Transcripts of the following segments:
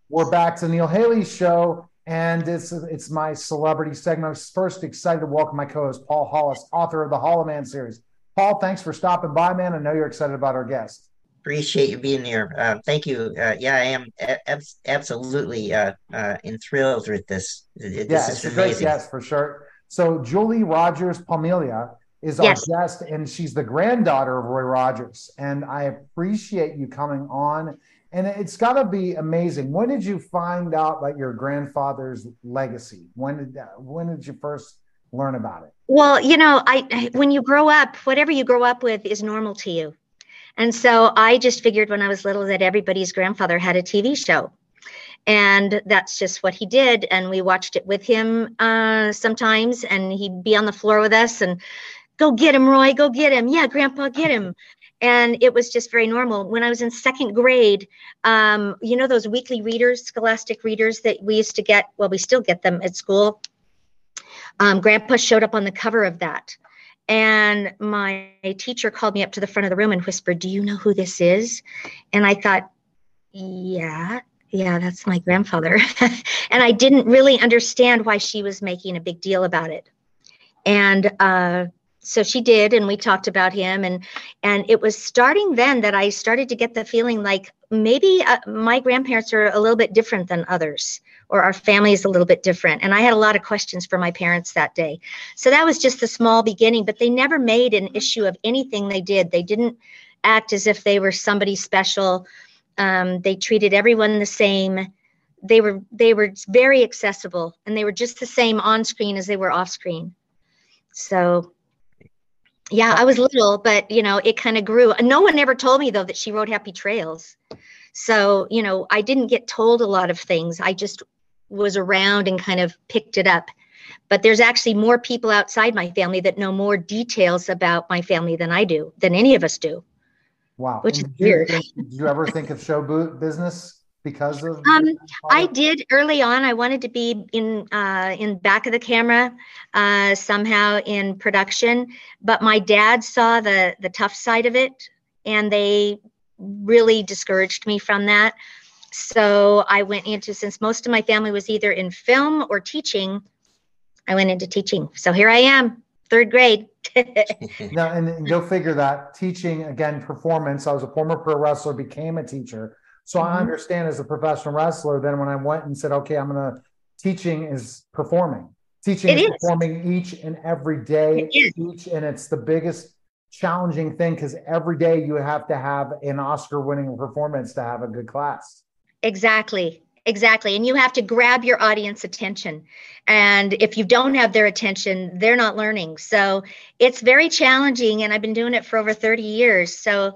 We're back to Neil Haley's show, and it's my celebrity segment. I'm first excited to welcome my co-host Paul Hollis, author of the Hollow Man series. Paul, thanks for stopping by, man. I know you're excited about our guest. Appreciate you being here. Thank you. Yeah, I am absolutely enthralled with this. This Yeah, is it's a great amazing. guest for sure. So Julie Rogers Palmilla is our Yes. guest, and she's the granddaughter of Roy Rogers. And I appreciate you coming on. And it's got to be amazing. When did you find out about your grandfather's legacy? When did you first learn about it? Well, when you grow up, whatever you grow up with is normal to you. And so I just figured when I was little that everybody's grandfather had a TV show. And that's just what he did. And we watched it with him sometimes. And he'd be on the floor with us and go get him, Roy, go get him. Yeah, Grandpa, get him. And it was just very normal. When I was in second grade, those weekly readers, scholastic readers that we used to get, well, we still get them at school. Grandpa showed up on the cover of that. And my teacher called me up to the front of the room and whispered, "Do you know who this is?" And I thought, yeah, that's my grandfather. And I didn't really understand why she was making a big deal about it. And so she did, and we talked about him. And it was starting then that I started to get the feeling like maybe my grandparents are a little bit different than others, or our family is a little bit different. And I had a lot of questions for my parents that day. So that was just the small beginning, but they never made an issue of anything they did. They didn't act as if they were somebody special. They treated everyone the same. They were very accessible, and they were just the same on screen as they were off screen. So yeah, I was little, but it kind of grew. No one ever told me though that she wrote Happy Trails. So, I didn't get told a lot of things. I just was around and kind of picked it up. But there's actually more people outside my family that know more details about my family than any of us do. Wow. Which is weird. Did you ever think of show business because of? I did early on. I wanted to be in back of the camera, somehow in production. But my dad saw the tough side of it, and they really discouraged me from that. So I went into, since most of my family was either in film or teaching, I went into teaching. So here I am, third grade. Now, and go figure that teaching, again, performance. I was a former pro wrestler, became a teacher. So I understand as a professional wrestler, then when I went and said, okay, teaching is performing. Teaching is performing each and every day, and it's the biggest challenging thing because every day you have to have an Oscar-winning performance to have a good class. Exactly. And you have to grab your audience attention. And if you don't have their attention, they're not learning. So it's very challenging, and I've been doing it for over 30 years. So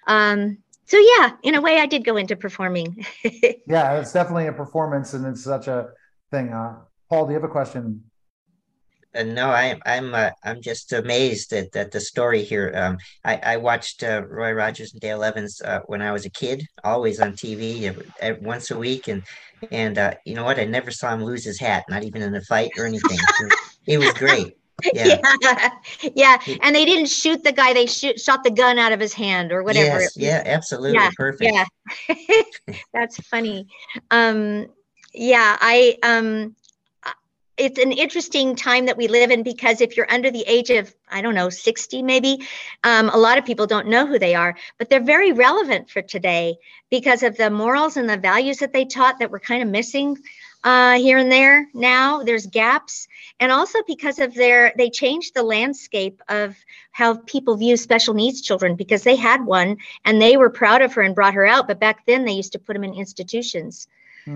yeah, in a way I did go into performing. Yeah, it's definitely a performance, and it's such a thing. Paul, do you have a question? No, I'm just amazed at the story here. I watched Roy Rogers and Dale Evans when I was a kid, always on TV once a week, and you know what? I never saw him lose his hat, not even in a fight or anything. It was great. Yeah. Yeah. And they didn't shoot the guy; they shot the gun out of his hand or whatever. Yes, yeah, absolutely, yeah, perfect. Yeah, that's funny. Yeah, it's an interesting time that we live in, because if you're under the age of, 60 maybe, a lot of people don't know who they are, but they're very relevant for today because of the morals and the values that they taught that we're kind of missing here and there. Now there's gaps, and also because of they changed the landscape of how people view special needs children, because they had one and they were proud of her and brought her out. But back then they used to put them in institutions.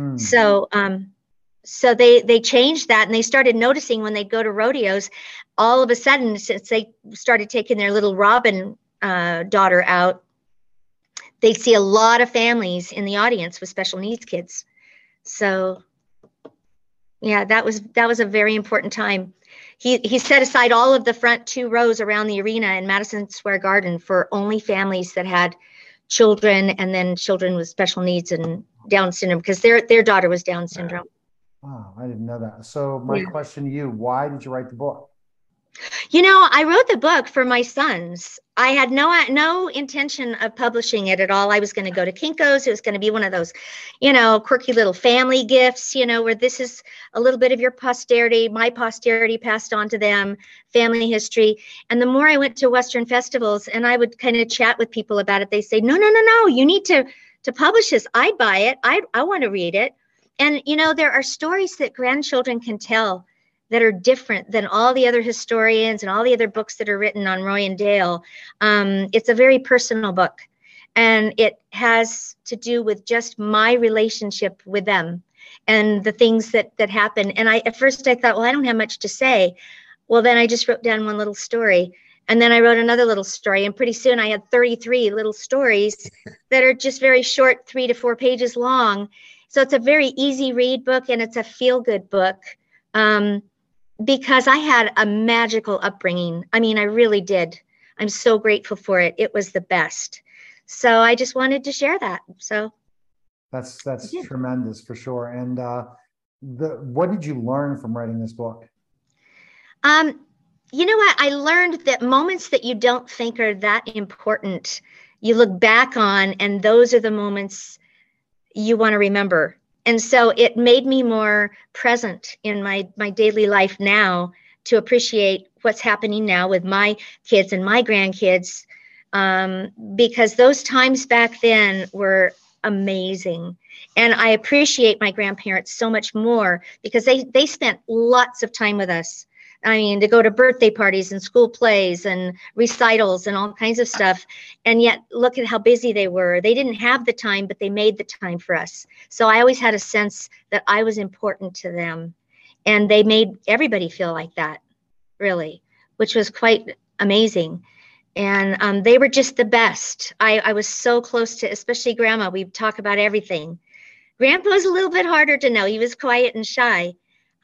So they changed that, and they started noticing when they go to rodeos, all of a sudden, since they started taking their little Robin daughter out, they see a lot of families in the audience with special needs kids. So yeah, that was a very important time. He set aside all of the front 2 rows around the arena in Madison Square Garden for only families that had children, and then children with special needs and Down syndrome, because their daughter was Down syndrome. Oh, I didn't know that. So my question to you, why did you write the book? I wrote the book for my sons. I had no intention of publishing it at all. I was going to go to Kinko's. It was going to be one of those, quirky little family gifts, where this is a little bit of your posterity, my posterity passed on to them, family history. And the more I went to Western festivals and I would kind of chat with people about it, they say, no, you need to publish this. I'd buy it. I want to read it. And, there are stories that grandchildren can tell that are different than all the other historians and all the other books that are written on Roy and Dale. It's a very personal book, and it has to do with just my relationship with them and the things that happen. And at first I thought, well, I don't have much to say. Well, then I just wrote down one little story, and then I wrote another little story, and pretty soon I had 33 little stories that are just very short, 3 to 4 pages long. So it's a very easy read book, and it's a feel-good book. Because I had a magical upbringing. I mean, I really did. I'm so grateful for it. It was the best. So I just wanted to share that. So that's tremendous for sure. And what did you learn from writing this book? You know what? I learned that moments that you don't think are that important, you look back on, and those are the moments you want to remember. And so it made me more present in my daily life now to appreciate what's happening now with my kids and my grandkids, because those times back then were amazing. And I appreciate my grandparents so much more because they spent lots of time with us. I mean, to go to birthday parties and school plays and recitals and all kinds of stuff. And yet, look at how busy they were. They didn't have the time, but they made the time for us. So I always had a sense that I was important to them. And they made everybody feel like that, really, which was quite amazing. And they were just the best. I was so close to, especially Grandma. We'd talk about everything. Grandpa was a little bit harder to know. He was quiet and shy.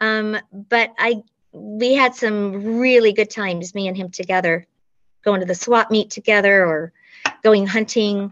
But we had some really good times, me and him together, going to the swap meet together or going hunting,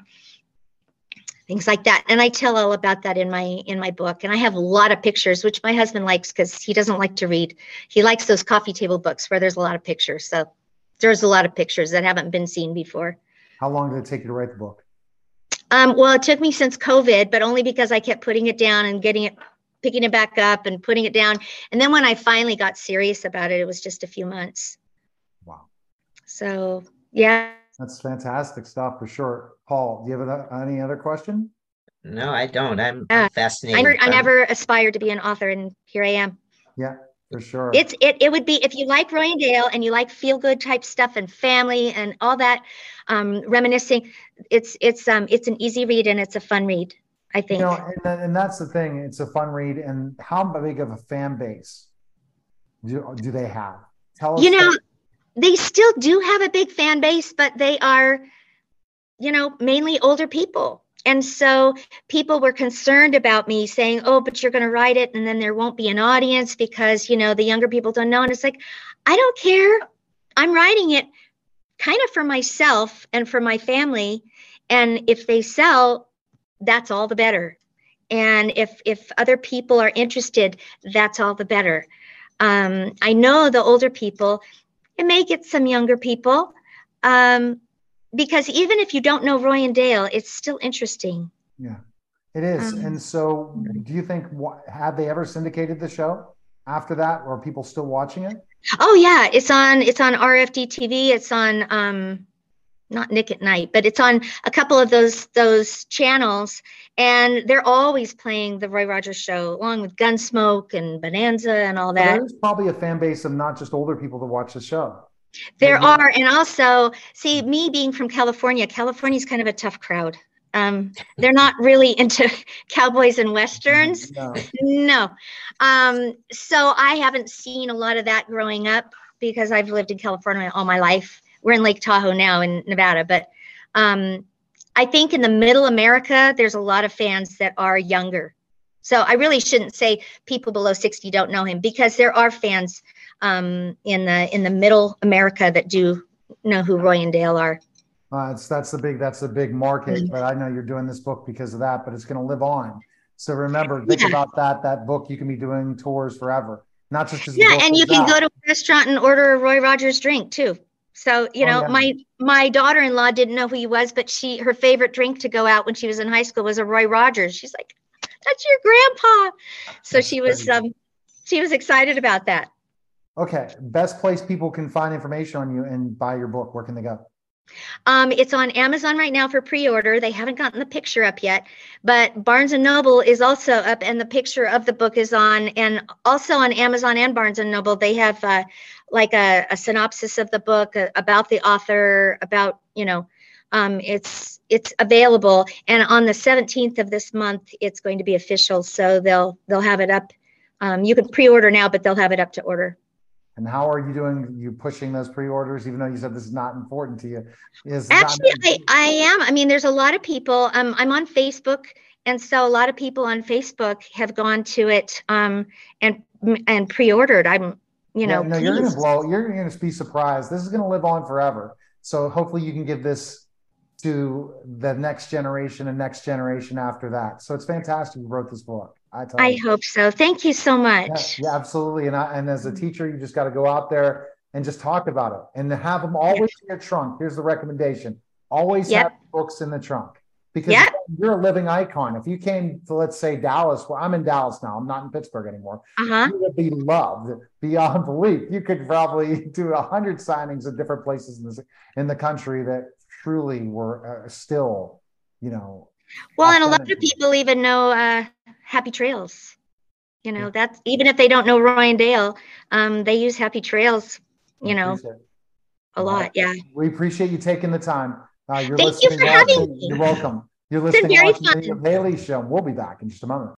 things like that. And I tell all about that in my book. And I have a lot of pictures, which my husband likes because he doesn't like to read. He likes those coffee table books where there's a lot of pictures. So there's a lot of pictures that haven't been seen before. How long did it take you to write the book? Well, it took me since COVID, but only because I kept putting it down and picking it back up and putting it down. And then when I finally got serious about it, it was just a few months. Wow. So, yeah. That's fantastic stuff for sure. Paul, do you have any other question? No, I don't. I'm fascinated. I never aspired to be an author, and here I am. Yeah, for sure. It would be, if you like Roy and Dale and you like feel good type stuff and family and all that, reminiscing, it's an easy read and it's a fun read, I think. And that's the thing. It's a fun read. And how big of a fan base do they have? Tell us. They still do have a big fan base, but they are, mainly older people. And so people were concerned about me saying, oh, but you're going to write it and then there won't be an audience because, the younger people don't know. And it's like, I don't care. I'm writing it kind of for myself and for my family. And if they sell, that's all the better. And if other people are interested, that's all the better. I know the older people, it may get some younger people, because even if you don't know Roy and Dale, it's still interesting. Yeah, it is. And so do you think, have they ever syndicated the show after that, or are people still watching it? Oh yeah, it's on RFD TV. It's on not Nick at Night, but it's on a couple of those channels, and they're always playing the Roy Rogers Show along with Gunsmoke and Bonanza and all that. There's probably a fan base of not just older people to watch the show. There are, and also, see, me being from California's kind of a tough crowd. They're not really into cowboys and westerns. No. So I haven't seen a lot of that growing up because I've lived in California all my life. We're in Lake Tahoe now in Nevada, but I think in the middle America, there's a lot of fans that are younger. So I really shouldn't say people below 60 don't know him, because there are fans in the middle America that do know who Roy and Dale are. That's a big market, but I know you're doing this book because of that, but it's going to live on. So remember, think about that book. You can be doing tours forever, not just because. Yeah, and you can go to a restaurant and order a Roy Rogers drink too. So, you Oh, know, yeah. my daughter-in-law didn't know who he was, but her favorite drink to go out when she was in high school was a Roy Rogers. She's like, "That's your grandpa." So That's crazy. she was excited about that. Okay. Best place people can find information on you and buy your book. Where can they go? It's on Amazon right now for pre-order. They haven't gotten the picture up yet, but Barnes and Noble is also up, and the picture of the book is on, and also on Amazon and Barnes and Noble. They have like a synopsis of the book, about the author, about, you know, it's available. And on the 17th of this month, it's going to be official, so they'll have it up. You can pre-order now, but they'll have it up to order. And how are you doing? You pushing those pre-orders, even though you said this is not important to you? Actually, I am. I mean, there's a lot of people. I'm on Facebook, and so a lot of people on Facebook have gone to it and pre-ordered. I'm, you know, no, you're going to be surprised. This is going to live on forever. So hopefully you can give this to the next generation and next generation after that. So it's fantastic you wrote this book. I hope so. Thank you so much. Yeah, absolutely. And as a teacher, you just got to go out there and just talk about it and have them always in your trunk. Here's the recommendation. Always have books in the trunk, because you're a living icon. If you came to, let's say, Dallas, well, I'm in Dallas now, I'm not in Pittsburgh anymore. You would be loved beyond belief. You could probably do 100 signings at different places in the country that truly were still, you know. Well, and a lot of people even know Happy Trails. You know, that's, even if they don't know Roy and Dale, they use Happy Trails, you know, a lot. Yeah. We appreciate you taking the time. Thank you for having me. You're welcome. You're listening to the Haley Show. We'll be back in just a moment.